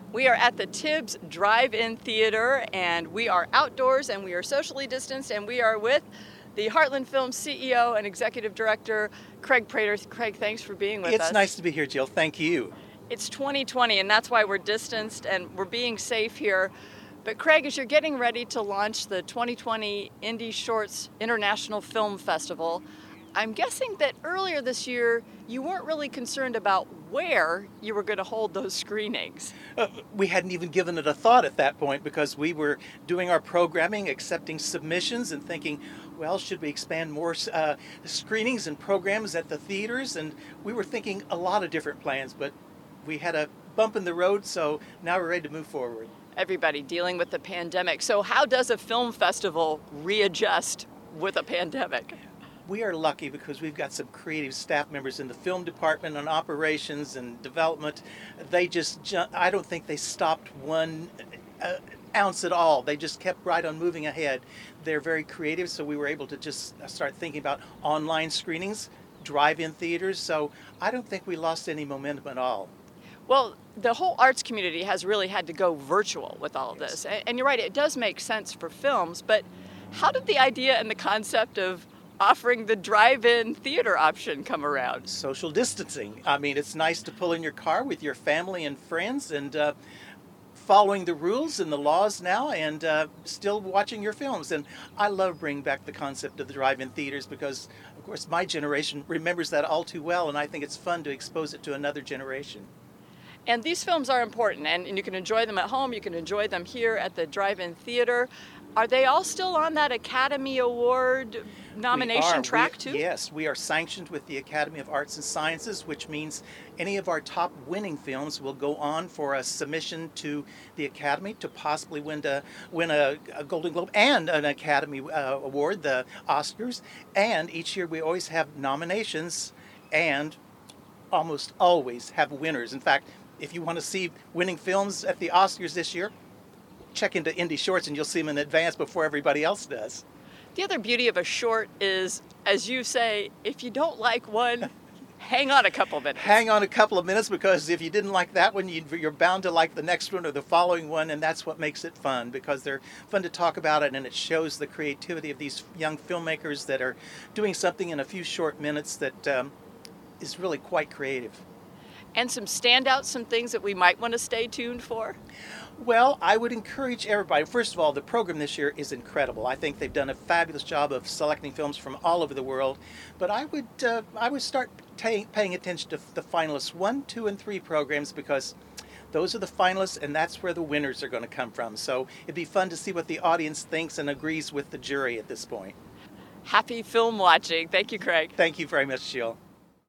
We are at the Tibbs Drive-In Theater, and we are outdoors and we are socially distanced, and we are with the Heartland Films CEO and Executive Director, Craig Prater. Craig, thanks for being with us. It's nice to be here, Jill. Thank you. It's 2020, and that's why we're distanced and we're being safe here. But Craig, as you're getting ready to launch the 2020 Indie Shorts International Film Festival, I'm guessing that earlier this year you weren't really concerned about where you were going to hold those screenings. We hadn't even given it a thought at that point because we were doing our programming, accepting submissions, and thinking, well, should we expand more screenings and programs at the theaters? And we were thinking a lot of different plans, but we had a bump in the road, so now we're ready to move forward. Everybody dealing with the pandemic. So how does a film festival readjust with a pandemic? We are lucky because we've got some creative staff members in the film department and operations and development. I don't think they stopped one ounce at all. They just kept right on moving ahead. They're very creative, so we were able to just start thinking about online screenings, drive-in theaters, so I don't think we lost any momentum at all. Well, the whole arts community has really had to go virtual with all of this. And you're right, it does make sense for films, but how did the idea and the concept of offering the drive-in theater option come around? Social distancing. I mean, it's nice to pull in your car with your family and friends and following the rules and the laws now and still watching your films. And I love bringing back the concept of the drive-in theaters because, of course, my generation remembers that all too well, and I think it's fun to expose it to another generation. And these films are important, and you can enjoy them at home, you can enjoy them here at the Drive-In Theater. Are they all still on that Academy Award nomination track too? Yes, we are sanctioned with the Academy of Arts and Sciences, which means any of our top winning films will go on for a submission to the Academy to possibly win a Golden Globe and an Academy Award, the Oscars. And each year we always have nominations and almost always have winners. In fact, if you want to see winning films at the Oscars this year, check into Indie Shorts and you'll see them in advance before everybody else does. The other beauty of a short is, as you say, if you don't like one, hang on a couple minutes. Hang on a couple of minutes, because if you didn't like that one, you're bound to like the next one or the following one, and that's what makes it fun, because they're fun to talk about it, and it shows the creativity of these young filmmakers that are doing something in a few short minutes that is really quite creative. And some standouts, some things that we might want to stay tuned for? Well, I would encourage everybody. First of all, the program this year is incredible. I think they've done a fabulous job of selecting films from all over the world. But I would start paying attention to the finalists 1, 2, and 3 programs, because those are the finalists, and that's where the winners are going to come from. So it'd be fun to see what the audience thinks and agrees with the jury at this point. Happy film watching. Thank you, Craig. Thank you very much, Jill.